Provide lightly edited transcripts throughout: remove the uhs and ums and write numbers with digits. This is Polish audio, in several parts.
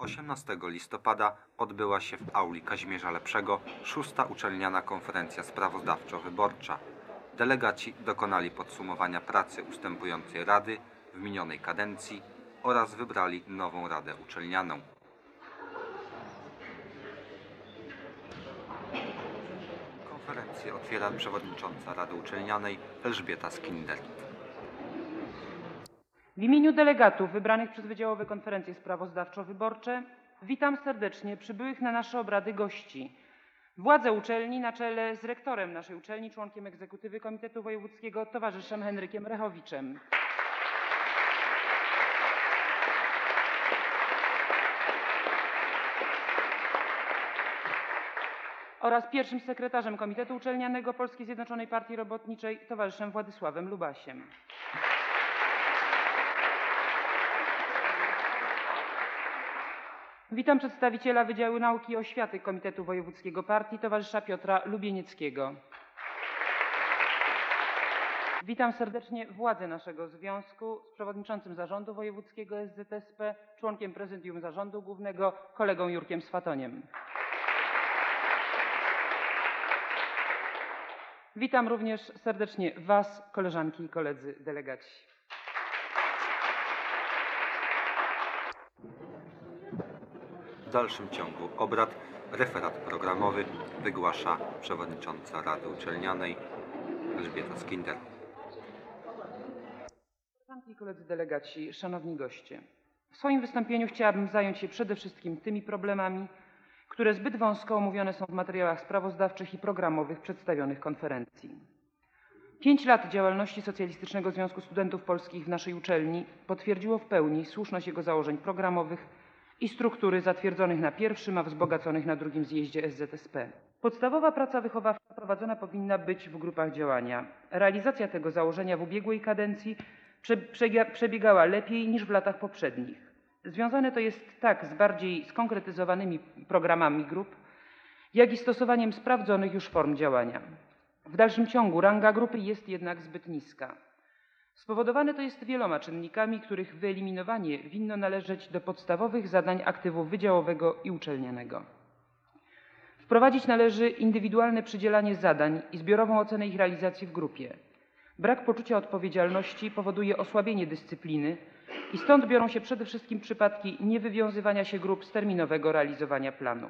18 listopada odbyła się w auli Kazimierza Lepszego 6. uczelniana konferencja sprawozdawczo-wyborcza. Delegaci dokonali podsumowania pracy ustępującej rady w minionej kadencji oraz wybrali nową radę uczelnianą. Konferencję otwiera przewodnicząca Rady Uczelnianej Elżbieta Skinder. W imieniu delegatów wybranych przez wydziałowe konferencje sprawozdawczo-wyborcze witam serdecznie przybyłych na nasze obrady gości. Władze uczelni na czele z rektorem naszej uczelni, członkiem egzekutywy Komitetu Wojewódzkiego, towarzyszem Henrykiem Rechowiczem. Oraz pierwszym sekretarzem Komitetu Uczelnianego Polskiej Zjednoczonej Partii Robotniczej, towarzyszem Władysławem Lubasiem. Witam przedstawiciela Wydziału Nauki i Oświaty Komitetu Wojewódzkiego Partii, towarzysza Piotra Lubienieckiego. Witam serdecznie władze naszego związku z przewodniczącym Zarządu Wojewódzkiego SZSP, członkiem Prezydium Zarządu Głównego, kolegą Jurkiem Swatoniem. Witam również serdecznie Was, koleżanki i koledzy delegaci. W dalszym ciągu obrad referat programowy wygłasza przewodnicząca Rady Uczelnianej Elżbieta Skinder. Koleżanki i koledzy delegaci, szanowni goście, w swoim wystąpieniu chciałabym zająć się przede wszystkim tymi problemami, które zbyt wąsko omówione są w materiałach sprawozdawczych i programowych przedstawionych konferencji. 5 lat działalności Socjalistycznego Związku Studentów Polskich w naszej uczelni potwierdziło w pełni słuszność jego założeń programowych i struktury zatwierdzonych na pierwszym, a wzbogaconych na drugim zjeździe SZSP. Podstawowa praca wychowawcza prowadzona powinna być w grupach działania. Realizacja tego założenia w ubiegłej kadencji przebiegała lepiej niż w latach poprzednich. Związane to jest tak z bardziej skonkretyzowanymi programami grup, jak i stosowaniem sprawdzonych już form działania. W dalszym ciągu ranga grupy jest jednak zbyt niska. Spowodowane to jest wieloma czynnikami, których wyeliminowanie winno należeć do podstawowych zadań aktywu wydziałowego i uczelnianego. Wprowadzić należy indywidualne przydzielanie zadań i zbiorową ocenę ich realizacji w grupie. Brak poczucia odpowiedzialności powoduje osłabienie dyscypliny i stąd biorą się przede wszystkim przypadki niewywiązywania się grup z terminowego realizowania planu.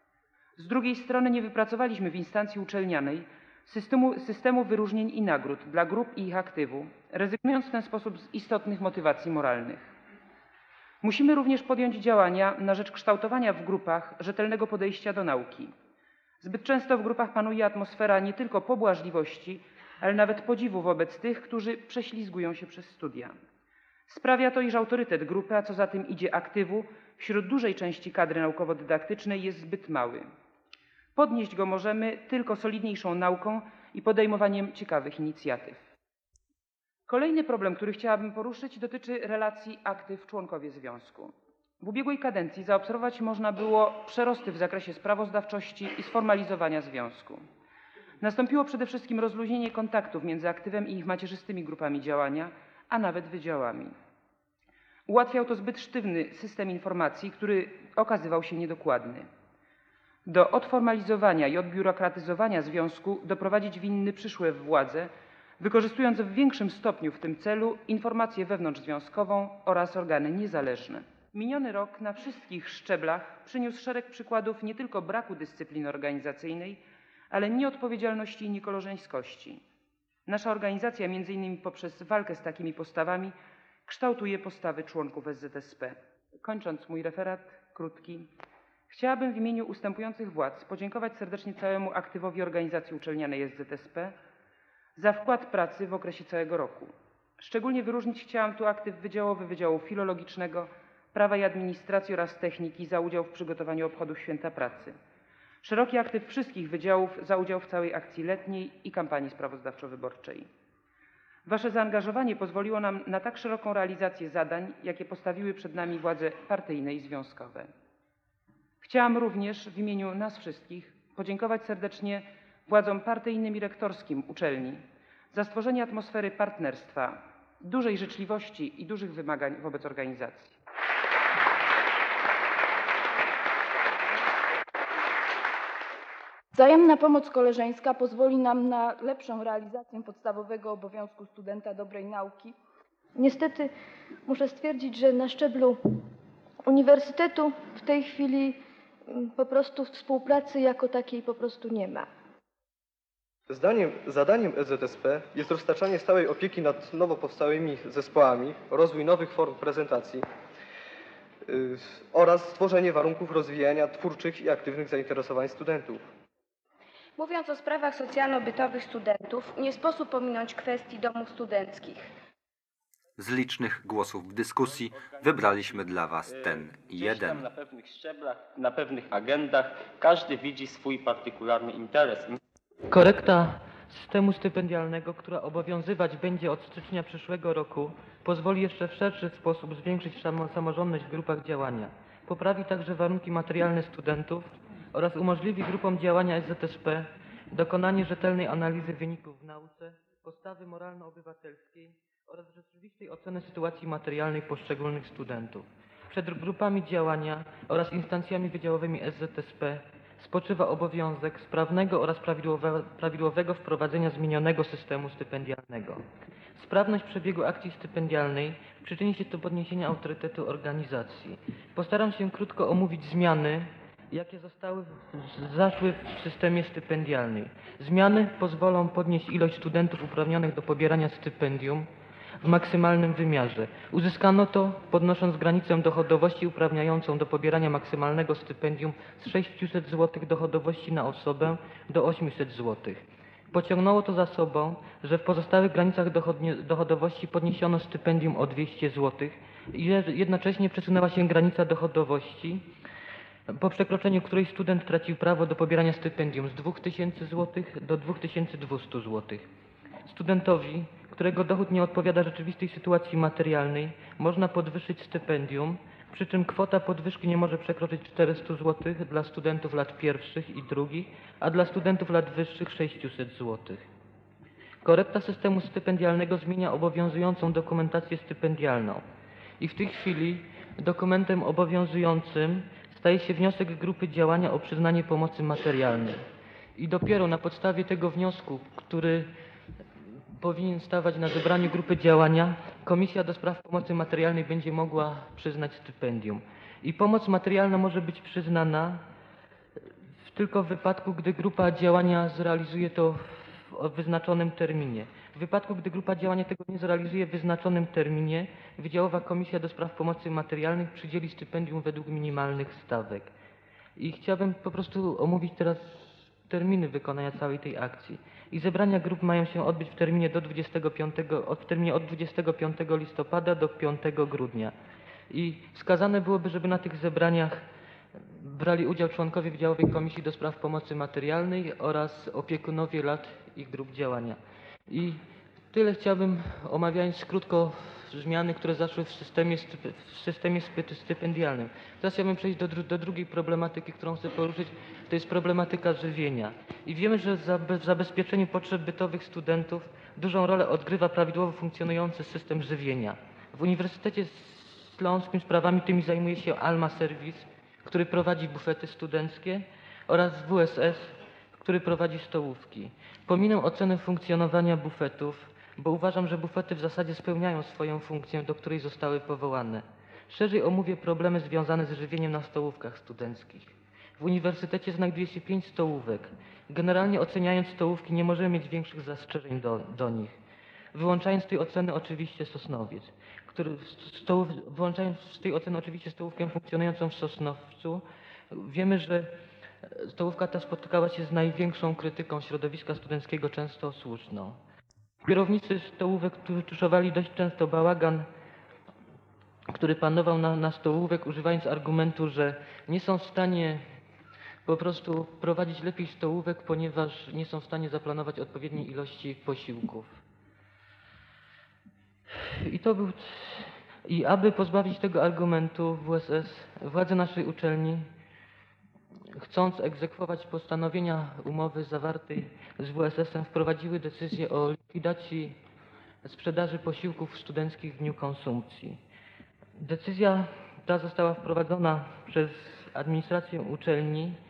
Z drugiej strony nie wypracowaliśmy w instancji uczelnianej systemu wyróżnień i nagród dla grup i ich aktywu, rezygnując w ten sposób z istotnych motywacji moralnych. Musimy również podjąć działania na rzecz kształtowania w grupach rzetelnego podejścia do nauki. Zbyt często w grupach panuje atmosfera nie tylko pobłażliwości, ale nawet podziwu wobec tych, którzy prześlizgują się przez studia. Sprawia to, iż autorytet grupy, a co za tym idzie aktywu, wśród dużej części kadry naukowo-dydaktycznej jest zbyt mały. Podnieść go możemy tylko solidniejszą nauką i podejmowaniem ciekawych inicjatyw. Kolejny problem, który chciałabym poruszyć, dotyczy relacji aktyw-członkowie związku. W ubiegłej kadencji zaobserwować można było przerosty w zakresie sprawozdawczości i sformalizowania związku. Nastąpiło przede wszystkim rozluźnienie kontaktów między aktywem i ich macierzystymi grupami działania, a nawet wydziałami. Ułatwiał to zbyt sztywny system informacji, który okazywał się niedokładny. Do odformalizowania i odbiurokratyzowania związku doprowadzić winny przyszłe władze, wykorzystując w większym stopniu w tym celu informację wewnątrzzwiązkową oraz organy niezależne. Miniony rok na wszystkich szczeblach przyniósł szereg przykładów nie tylko braku dyscypliny organizacyjnej, ale nieodpowiedzialności i niekoleżeńskości. Nasza organizacja, między innymi poprzez walkę z takimi postawami, kształtuje postawy członków SZSP. Kończąc mój referat krótki, chciałabym w imieniu ustępujących władz podziękować serdecznie całemu aktywowi organizacji uczelnianej SZSP za wkład pracy w okresie całego roku. Szczególnie wyróżnić chciałam tu aktyw wydziałowy Wydziału Filologicznego, Prawa i Administracji oraz Techniki za udział w przygotowaniu obchodów Święta Pracy. Szeroki aktyw wszystkich wydziałów za udział w całej akcji letniej i kampanii sprawozdawczo-wyborczej. Wasze zaangażowanie pozwoliło nam na tak szeroką realizację zadań, jakie postawiły przed nami władze partyjne i związkowe. Chciałam również w imieniu nas wszystkich podziękować serdecznie władzom partyjnym i rektorskim uczelni za stworzenie atmosfery partnerstwa, dużej życzliwości i dużych wymagań wobec organizacji. Wzajemna pomoc koleżeńska pozwoli nam na lepszą realizację podstawowego obowiązku studenta dobrej nauki. Niestety muszę stwierdzić, że na szczeblu uniwersytetu w tej chwili po prostu współpracy jako takiej po prostu nie ma. Zadaniem EZSP jest roztaczanie stałej opieki nad nowo powstałymi zespołami, rozwój nowych form prezentacji oraz stworzenie warunków rozwijania twórczych i aktywnych zainteresowań studentów. Mówiąc o sprawach socjalno-bytowych studentów, nie sposób pominąć kwestii domów studenckich. Z licznych głosów w dyskusji wybraliśmy dla Was ten Gdzieś jeden. tam na pewnych szczeblach, na pewnych agendach każdy widzi swój partykularny interes. Korekta systemu stypendialnego, która obowiązywać będzie od stycznia przyszłego roku, pozwoli jeszcze w szerszy sposób zwiększyć samorządność w grupach działania. Poprawi także warunki materialne studentów oraz umożliwi grupom działania SZSP dokonanie rzetelnej analizy wyników w nauce, postawy moralno-obywatelskiej oraz rzeczywistej oceny sytuacji materialnej poszczególnych studentów. Przed grupami działania oraz instancjami wydziałowymi SZSP spoczywa obowiązek sprawnego oraz prawidłowego wprowadzenia zmienionego systemu stypendialnego. Sprawność przebiegu akcji stypendialnej przyczyni się do podniesienia autorytetu organizacji. Postaram się krótko omówić zmiany, jakie zaszły w systemie stypendialnym. Zmiany pozwolą podnieść ilość studentów uprawnionych do pobierania stypendium w maksymalnym wymiarze. Uzyskano to podnosząc granicę dochodowości uprawniającą do pobierania maksymalnego stypendium z 600 zł dochodowości na osobę do 800 zł. Pociągnęło to za sobą, że w pozostałych granicach dochodowości podniesiono stypendium o 200 zł i jednocześnie przesunęła się granica dochodowości, po przekroczeniu której student tracił prawo do pobierania stypendium z 2000 zł do 2200 zł. Studentowi, którego dochód nie odpowiada rzeczywistej sytuacji materialnej, można podwyższyć stypendium, przy czym kwota podwyżki nie może przekroczyć 400 zł dla studentów lat pierwszych i drugich, a dla studentów lat wyższych 600 zł. Korekta systemu stypendialnego zmienia obowiązującą dokumentację stypendialną i w tej chwili dokumentem obowiązującym staje się wniosek grupy działania o przyznanie pomocy materialnej. I dopiero na podstawie tego wniosku, który powinien stawać na zebraniu grupy działania, Komisja do Spraw Pomocy Materialnej będzie mogła przyznać stypendium. I pomoc materialna może być przyznana tylko w wypadku, gdy grupa działania zrealizuje to w wyznaczonym terminie. W wypadku, gdy grupa działania tego nie zrealizuje w wyznaczonym terminie, Wydziałowa Komisja do Spraw Pomocy Materialnej przydzieli stypendium według minimalnych stawek. I chciałbym po prostu omówić teraz terminy wykonania całej tej akcji. I zebrania grup mają się odbyć w terminie od 25 listopada do 5 grudnia. I wskazane byłoby, żeby na tych zebraniach brali udział członkowie Wydziałowej Komisji do Spraw Pomocy Materialnej oraz opiekunowie lat i grup działania. I tyle chciałbym, omawiając krótko zmiany, które zaszły w systemie stypendialnym. Teraz chciałbym przejść do drugiej problematyki, którą chcę poruszyć, to jest problematyka żywienia. I wiemy, że w zabezpieczeniu potrzeb bytowych studentów dużą rolę odgrywa prawidłowo funkcjonujący system żywienia. W Uniwersytecie Śląskim sprawami tymi zajmuje się Alma Service, który prowadzi bufety studenckie, oraz WSS, który prowadzi stołówki. Pominę ocenę funkcjonowania bufetów, bo uważam, że bufety w zasadzie spełniają swoją funkcję, do której zostały powołane. Szerzej omówię problemy związane z żywieniem na stołówkach studenckich. W uniwersytecie znajduje się 5 stołówek. Generalnie oceniając stołówki nie możemy mieć większych zastrzeżeń do nich. Wyłączając z tej oceny oczywiście Sosnowiec, wyłączając z tej oceny oczywiście stołówkę funkcjonującą w Sosnowcu, wiemy, że stołówka ta spotykała się z największą krytyką środowiska studenckiego, często słuszną. Kierownicy stołówek tuszowali dość często bałagan, który panował na stołówek, używając argumentu, że nie są w stanie po prostu prowadzić lepiej stołówek, ponieważ nie są w stanie zaplanować odpowiedniej ilości posiłków. I aby pozbawić tego argumentu WSS, władze naszej uczelni, chcąc egzekwować postanowienia umowy zawartej z WSS-em, wprowadziły decyzję o likwidacji sprzedaży posiłków studenckich w dniu konsumpcji. Decyzja ta została wprowadzona przez administrację uczelni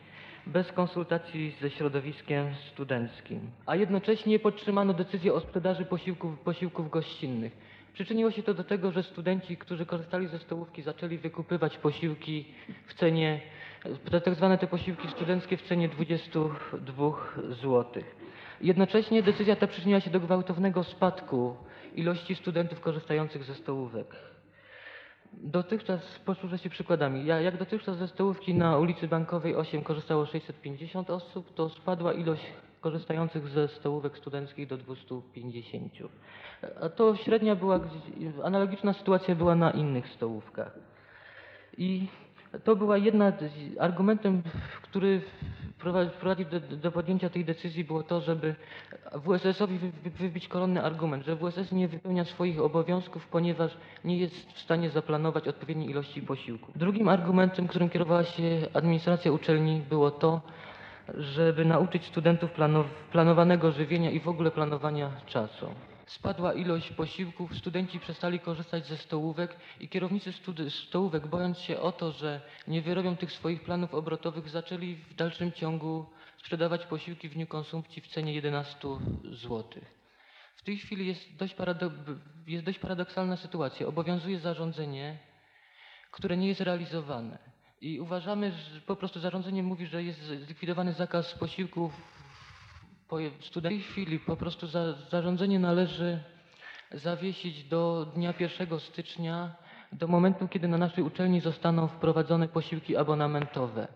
bez konsultacji ze środowiskiem studenckim. A jednocześnie podtrzymano decyzję o sprzedaży posiłków gościnnych. Przyczyniło się to do tego, że studenci, którzy korzystali ze stołówki, zaczęli wykupywać posiłki w cenie, tak zwane te posiłki studenckie w cenie 22 zł. Jednocześnie decyzja ta przyczyniła się do gwałtownego spadku ilości studentów korzystających ze stołówek. Dotychczas, posłużę się przykładami, jak dotychczas ze stołówki na ulicy Bankowej 8 korzystało 650 osób, to spadła ilość korzystających ze stołówek studenckich do 250. A to średnia była, analogiczna sytuacja była na innych stołówkach. I to była argumentem, który prowadził do podjęcia tej decyzji, było to, żeby WSS-owi wybić koronny argument, że WSS nie wypełnia swoich obowiązków, ponieważ nie jest w stanie zaplanować odpowiedniej ilości posiłków. Drugim argumentem, którym kierowała się administracja uczelni, było to, żeby nauczyć studentów planowanego żywienia i w ogóle planowania czasu. Spadła ilość posiłków, studenci przestali korzystać ze stołówek i kierownicy stołówek, bojąc się o to, że nie wyrobią tych swoich planów obrotowych, zaczęli w dalszym ciągu sprzedawać posiłki w dniu konsumpcji w cenie 11 zł. W tej chwili jest dość paradoksalna sytuacja. Obowiązuje zarządzenie, które nie jest realizowane. I uważamy, że po prostu zarządzenie mówi, że jest zlikwidowany zakaz posiłków. W tej chwili po prostu zarządzenie należy zawiesić do dnia 1 stycznia, do momentu, kiedy na naszej uczelni zostaną wprowadzone posiłki abonamentowe.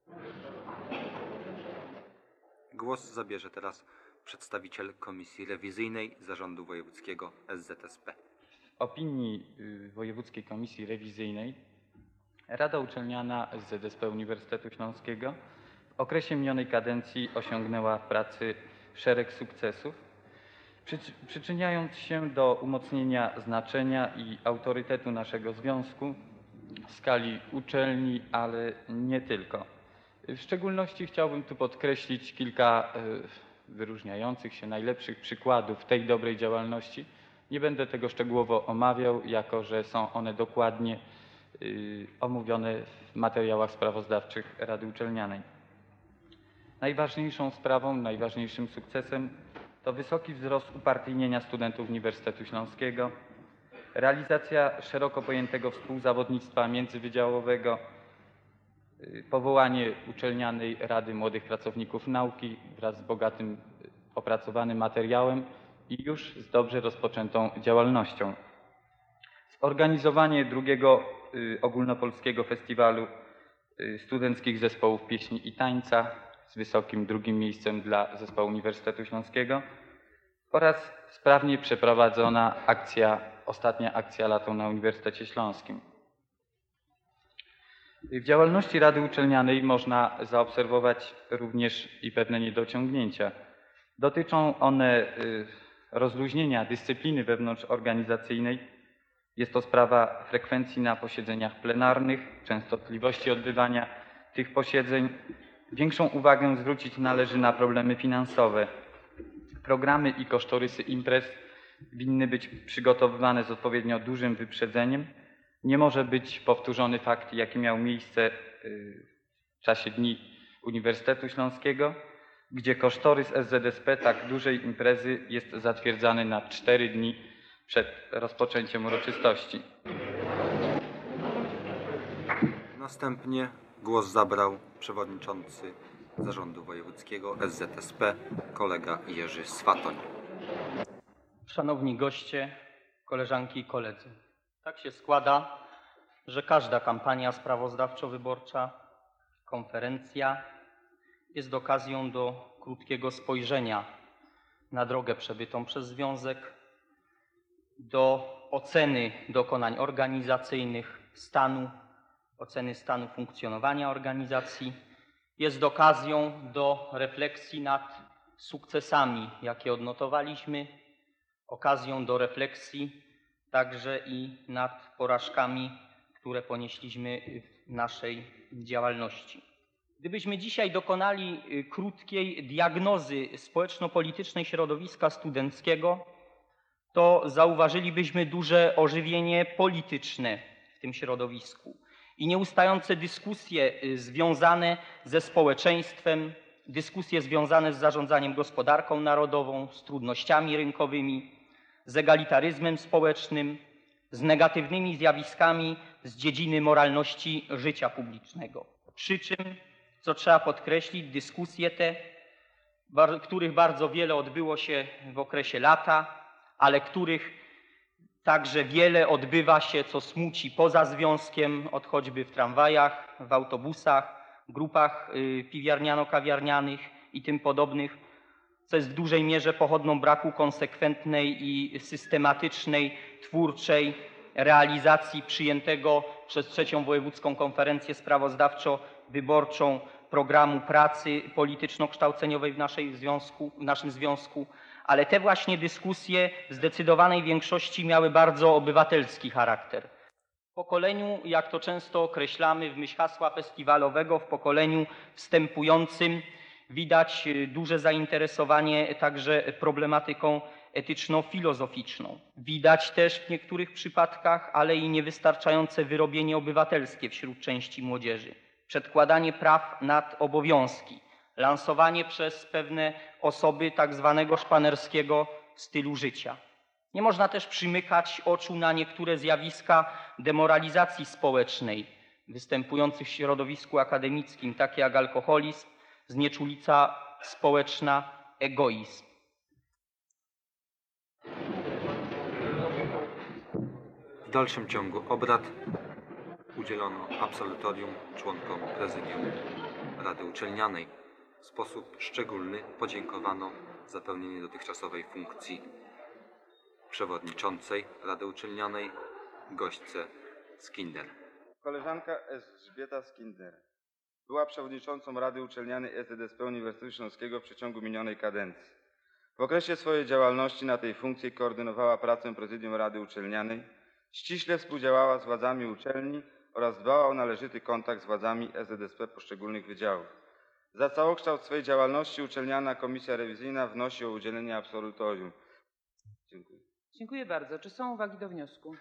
Głos zabierze teraz przedstawiciel Komisji Rewizyjnej Zarządu Wojewódzkiego SZSP. W opinii Wojewódzkiej Komisji Rewizyjnej Rada Uczelniana SZSP Uniwersytetu Śląskiego w okresie minionej kadencji osiągnęła w pracy szereg sukcesów, przyczyniając się do umocnienia znaczenia i autorytetu naszego związku w skali uczelni, ale nie tylko. W szczególności chciałbym tu podkreślić kilka wyróżniających się najlepszych przykładów tej dobrej działalności. Nie będę tego szczegółowo omawiał, jako że są one dokładnie omówione w materiałach sprawozdawczych Rady Uczelnianej. Najważniejszą sprawą, najważniejszym sukcesem to wysoki wzrost upartyjnienia studentów Uniwersytetu Śląskiego, realizacja szeroko pojętego współzawodnictwa międzywydziałowego, powołanie Uczelnianej Rady Młodych Pracowników Nauki wraz z bogatym opracowanym materiałem i już z dobrze rozpoczętą działalnością. Zorganizowanie drugiego ogólnopolskiego festiwalu studenckich zespołów pieśni i tańca z wysokim drugim miejscem dla Zespołu Uniwersytetu Śląskiego oraz sprawnie przeprowadzona ostatnia akcja Lato na Uniwersytecie Śląskim. W działalności Rady Uczelnianej można zaobserwować również i pewne niedociągnięcia. Dotyczą one rozluźnienia dyscypliny wewnątrzorganizacyjnej. Jest to sprawa frekwencji na posiedzeniach plenarnych, częstotliwości odbywania tych posiedzeń. Większą uwagę zwrócić należy na problemy finansowe. Programy i kosztorysy imprez winny być przygotowywane z odpowiednio dużym wyprzedzeniem. Nie może być powtórzony fakt, jaki miał miejsce w czasie Dni Uniwersytetu Śląskiego, gdzie kosztorys SZSP tak dużej imprezy jest zatwierdzany na 4 dni przed rozpoczęciem uroczystości. Następnie głos zabrał przewodniczący Zarządu Wojewódzkiego SZSP, kolega Jerzy Swatoń. Szanowni goście, koleżanki i koledzy. Tak się składa, że każda kampania sprawozdawczo-wyborcza, konferencja jest okazją do krótkiego spojrzenia na drogę przebytą przez związek, do oceny dokonań organizacyjnych, oceny stanu funkcjonowania organizacji. Jest okazją do refleksji nad sukcesami, jakie odnotowaliśmy, okazją do refleksji także i nad porażkami, które ponieśliśmy w naszej działalności. Gdybyśmy dzisiaj dokonali krótkiej diagnozy społeczno-politycznej środowiska studenckiego, to zauważylibyśmy duże ożywienie polityczne w tym środowisku. i nieustające dyskusje związane ze społeczeństwem, dyskusje związane z zarządzaniem gospodarką narodową, z trudnościami rynkowymi, z egalitaryzmem społecznym, z negatywnymi zjawiskami z dziedziny moralności życia publicznego. Przy czym, co trzeba podkreślić, dyskusje te, których bardzo wiele odbyło się w okresie lata, ale których także wiele odbywa się, co smuci, poza związkiem, choćby w tramwajach, w autobusach, grupach piwiarniano-kawiarnianych i tym podobnych, co jest w dużej mierze pochodną braku konsekwentnej i systematycznej, twórczej realizacji przyjętego przez III Wojewódzką Konferencję Sprawozdawczo-Wyborczą programu pracy polityczno-kształceniowej w naszym związku, ale te właśnie dyskusje w zdecydowanej większości miały bardzo obywatelski charakter. W pokoleniu, jak to często określamy w myśl hasła festiwalowego, w pokoleniu wstępującym widać duże zainteresowanie także problematyką etyczno-filozoficzną. Widać też w niektórych przypadkach, ale i niewystarczające wyrobienie obywatelskie wśród części młodzieży. Przedkładanie praw nad obowiązki, lansowanie przez pewne osoby tak zwanego szpanerskiego stylu życia. Nie można też przymykać oczu na niektóre zjawiska demoralizacji społecznej występujących w środowisku akademickim, takie jak alkoholizm, znieczulica społeczna, egoizm. W dalszym ciągu obrad udzielono absolutorium członkom prezydium Rady Uczelnianej. W sposób szczególny podziękowano za pełnienie dotychczasowej funkcji przewodniczącej Rady Uczelnianej gośćce Skinder. Koleżanka Elżbieta Skinder była przewodniczącą Rady Uczelnianej SDSP Uniwersytetu Śląskiego w przeciągu minionej kadencji. W okresie swojej działalności na tej funkcji koordynowała pracę prezydium Rady Uczelnianej, ściśle współdziałała z władzami uczelni oraz dbała o należyty kontakt z władzami SDSP poszczególnych wydziałów. Za całokształt swej działalności Uczelniana Komisja Rewizyjna wnosi o udzielenie absolutorium. Dziękuję. Dziękuję bardzo. Czy są uwagi do wniosku?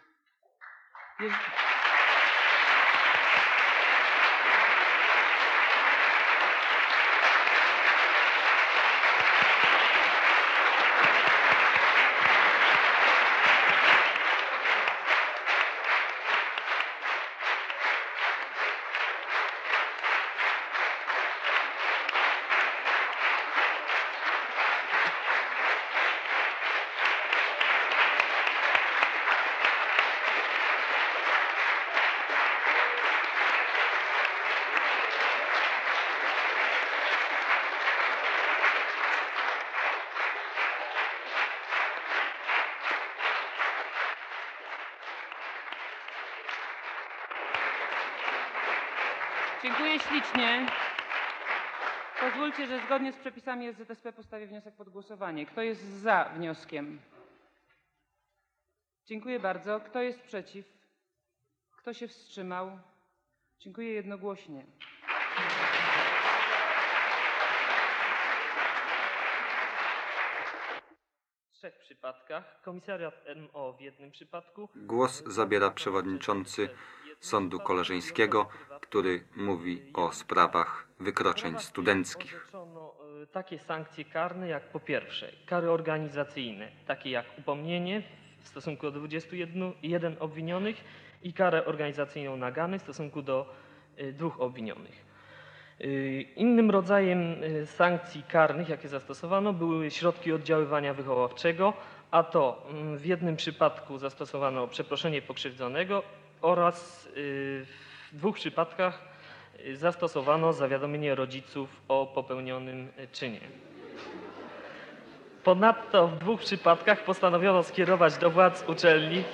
Dziękuję ślicznie. Pozwólcie, że zgodnie z przepisami SZSP postawię wniosek pod głosowanie. Kto jest za wnioskiem? Dziękuję bardzo. Kto jest przeciw? Kto się wstrzymał? Dziękuję jednogłośnie. W 3 przypadkach, komisariat MO w 1 przypadku. Głos zabiera przewodniczący Sądu Koleżeńskiego, który mówi o sprawach wykroczeń studenckich. Orzeczono takie sankcje karne jak po pierwsze kary organizacyjne, takie jak upomnienie w stosunku do 21 obwinionych i karę organizacyjną nagany w stosunku do 2 obwinionych. Innym rodzajem sankcji karnych, jakie zastosowano, były środki oddziaływania wychowawczego, a to w 1 przypadku zastosowano przeproszenie pokrzywdzonego oraz w 2 przypadkach zastosowano zawiadomienie rodziców o popełnionym czynie. Ponadto w 2 przypadkach postanowiono skierować do władz uczelni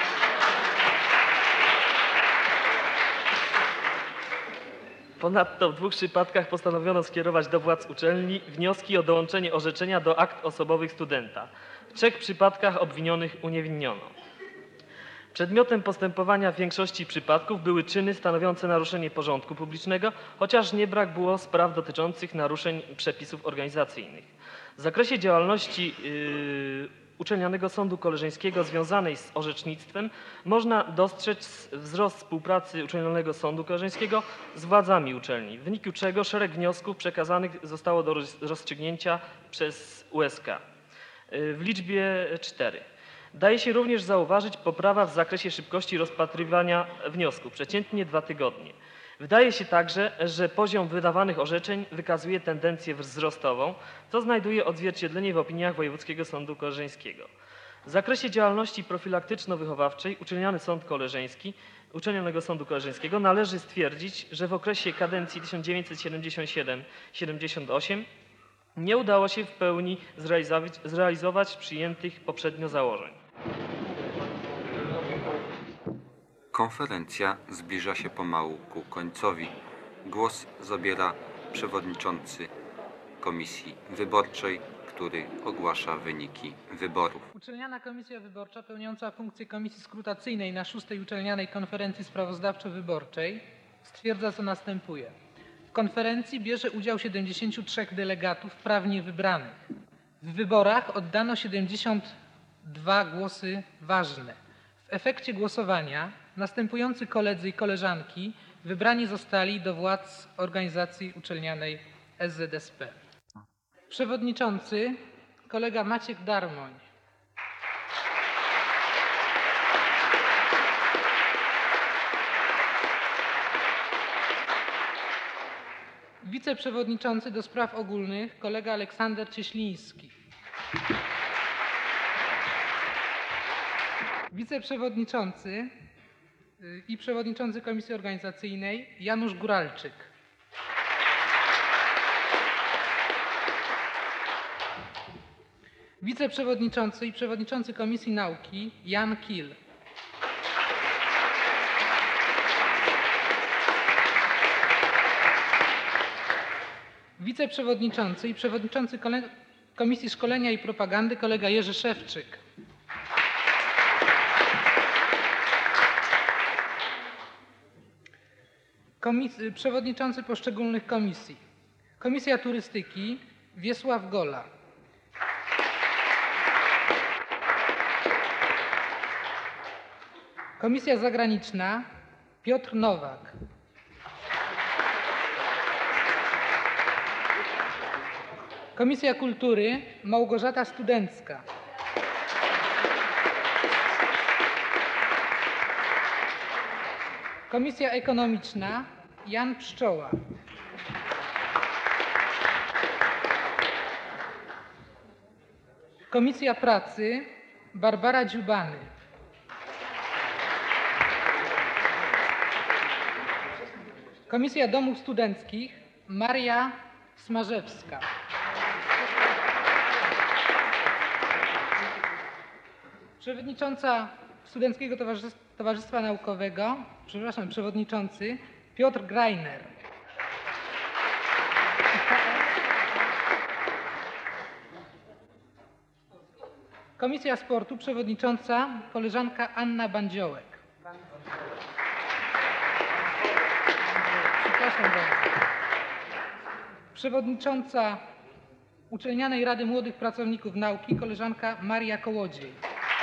wnioski o dołączenie orzeczenia do akt osobowych studenta. W 3 przypadkach obwinionych uniewiniono. Przedmiotem postępowania w większości przypadków były czyny stanowiące naruszenie porządku publicznego, chociaż nie brak było spraw dotyczących naruszeń przepisów organizacyjnych. W zakresie działalności Uczelnianego Sądu Koleżeńskiego związanej z orzecznictwem można dostrzec wzrost współpracy Uczelnianego Sądu Koleżeńskiego z władzami uczelni, w wyniku czego szereg wniosków przekazanych zostało do rozstrzygnięcia przez USK w liczbie 4. Daje się również zauważyć poprawa w zakresie szybkości rozpatrywania wniosków, przeciętnie 2 tygodnie. Wydaje się także, że poziom wydawanych orzeczeń wykazuje tendencję wzrostową, co znajduje odzwierciedlenie w opiniach Wojewódzkiego Sądu Koleżeńskiego. W zakresie działalności profilaktyczno-wychowawczej Uczelnianego Sądu Koleżeńskiego należy stwierdzić, że w okresie kadencji 1977-78 nie udało się w pełni zrealizować przyjętych poprzednio założeń. Konferencja zbliża się pomału ku końcowi. Głos zabiera przewodniczący Komisji Wyborczej, który ogłasza wyniki wyborów. Uczelniana Komisja Wyborcza pełniąca funkcję Komisji Skrutacyjnej na 6. Uczelnianej Konferencji Sprawozdawczo-Wyborczej stwierdza, co następuje. W konferencji bierze udział 73 delegatów prawnie wybranych. W wyborach oddano 72 głosy ważne. W efekcie głosowania następujący koledzy i koleżanki wybrani zostali do władz organizacji uczelnianej SZSP. Przewodniczący kolega Maciek Darmoń. Wiceprzewodniczący do spraw ogólnych kolega Aleksander Cieśliński. Wiceprzewodniczący i przewodniczący Komisji Organizacyjnej Janusz Góralczyk. Wiceprzewodniczący i przewodniczący Komisji Nauki Jan Kil. Wiceprzewodniczący i przewodniczący Komisji Szkolenia i Propagandy kolega Jerzy Szewczyk. Przewodniczący poszczególnych komisji. Komisja Turystyki Wiesław Gola. Komisja Zagraniczna Piotr Nowak. Komisja Kultury Małgorzata Studencka. Komisja Ekonomiczna Jan Pszczoła. Komisja Pracy Barbara Dziubany. Komisja Domów Studenckich Maria Smarzewska. Przewodnicząca Studenckiego Towarzystwa Naukowego, przewodniczący Piotr Greiner. Komisja Sportu, przewodnicząca koleżanka Anna Bandziołek. Przepraszam bardzo. Przewodnicząca Uczelnianej Rady Młodych Pracowników Nauki koleżanka Maria Kołodziej.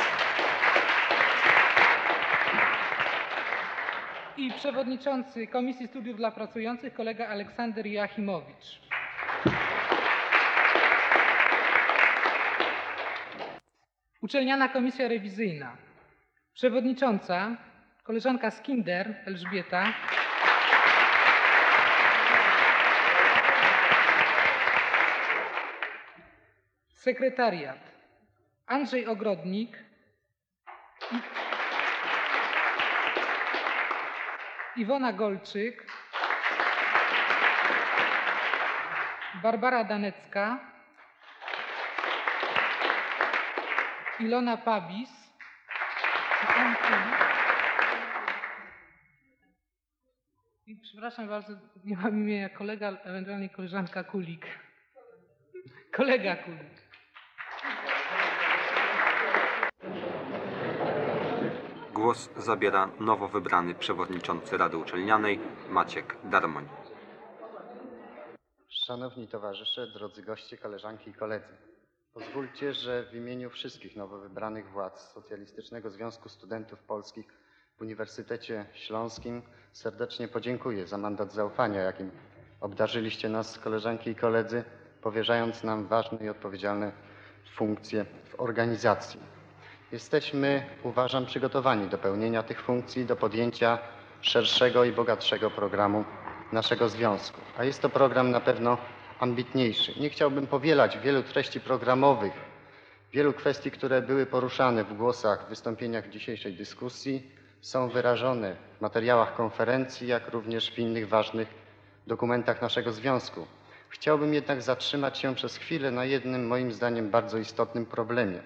I przewodniczący Komisji Studiów dla Pracujących kolega Aleksander Joachimowicz. Uczelniana Komisja Rewizyjna. Przewodnicząca koleżanka Skinder Elżbieta. Sekretariat Andrzej Ogrodnik Iwona Golczyk, Barbara Danecka, Ilona Pabis i przepraszam bardzo, nie mam imienia kolega, ewentualnie koleżanka Kulik. Kolega Kulik. Głos zabiera nowo wybrany przewodniczący Rady Uczelnianej Maciek Darmoń. Szanowni towarzysze, drodzy goście, koleżanki i koledzy. Pozwólcie, że w imieniu wszystkich nowo wybranych władz Socjalistycznego Związku Studentów Polskich w Uniwersytecie Śląskim serdecznie podziękuję za mandat zaufania, jakim obdarzyliście nas, koleżanki i koledzy, powierzając nam ważne i odpowiedzialne funkcje w organizacji. Jesteśmy, uważam, przygotowani do pełnienia tych funkcji, do podjęcia szerszego i bogatszego programu naszego związku. A jest to program na pewno ambitniejszy. Nie chciałbym powielać wielu treści programowych, wielu kwestii, które były poruszane w głosach, w wystąpieniach w dzisiejszej dyskusji, są wyrażone w materiałach konferencji, jak również w innych ważnych dokumentach naszego związku. Chciałbym jednak zatrzymać się przez chwilę na jednym, moim zdaniem, bardzo istotnym problemie,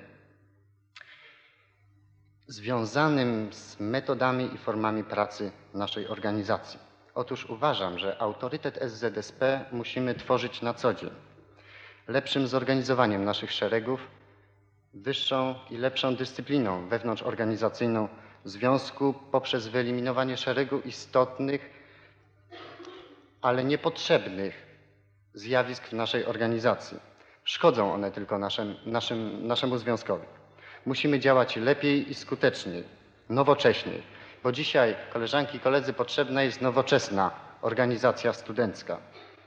związanym z metodami i formami pracy naszej organizacji. Otóż uważam, że autorytet SZSP musimy tworzyć na co dzień. Lepszym zorganizowaniem naszych szeregów, wyższą i lepszą dyscypliną wewnątrzorganizacyjną związku poprzez wyeliminowanie szeregu istotnych, ale niepotrzebnych zjawisk w naszej organizacji. Szkodzą one tylko naszemu związkowi. Musimy działać lepiej i skuteczniej, nowocześniej, bo dzisiaj, koleżanki i koledzy, potrzebna jest nowoczesna organizacja studencka,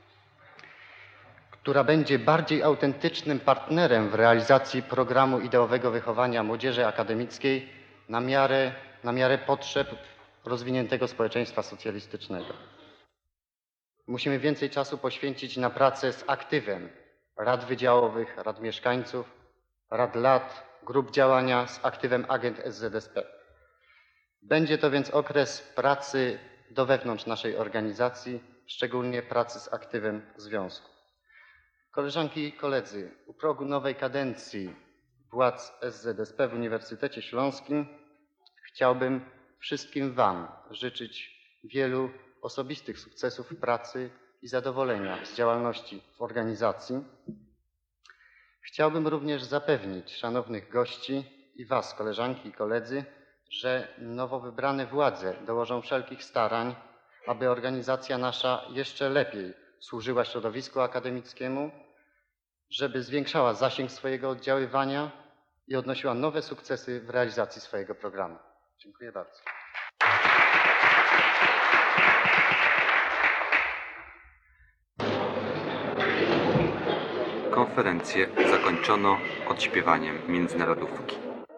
która będzie bardziej autentycznym partnerem w realizacji programu ideowego wychowania młodzieży akademickiej na miarę potrzeb rozwiniętego społeczeństwa socjalistycznego. Musimy więcej czasu poświęcić na pracę z aktywem rad wydziałowych, rad mieszkańców, rad lat, grup działania, z aktywem agent SZSP. Będzie to więc okres pracy do wewnątrz naszej organizacji, szczególnie pracy z aktywem związku. Koleżanki i koledzy, u progu nowej kadencji władz SZSP w Uniwersytecie Śląskim chciałbym wszystkim Wam życzyć wielu osobistych sukcesów w pracy i zadowolenia z działalności w organizacji. Chciałbym również zapewnić szanownych gości i Was, koleżanki i koledzy, że nowo wybrane władze dołożą wszelkich starań, aby organizacja nasza jeszcze lepiej służyła środowisku akademickiemu, żeby zwiększała zasięg swojego oddziaływania i odnosiła nowe sukcesy w realizacji swojego programu. Dziękuję bardzo. Konferencję zakończono odśpiewaniem międzynarodówki.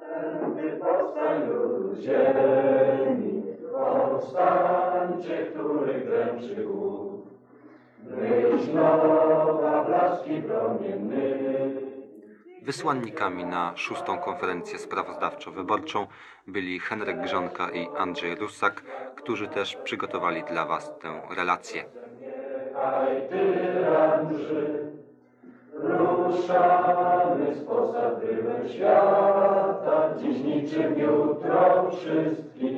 Powstańcie, których dręczy głód, myśl nowa, blaski promienny. Wysłannikami na 6. konferencję sprawozdawczo-wyborczą byli Henryk Grzonka i Andrzej Russak, którzy też przygotowali dla Was tę relację. Niechaj tyran drży, ruszamy z posad byłem świata, dziś niczym jutro wszystkich.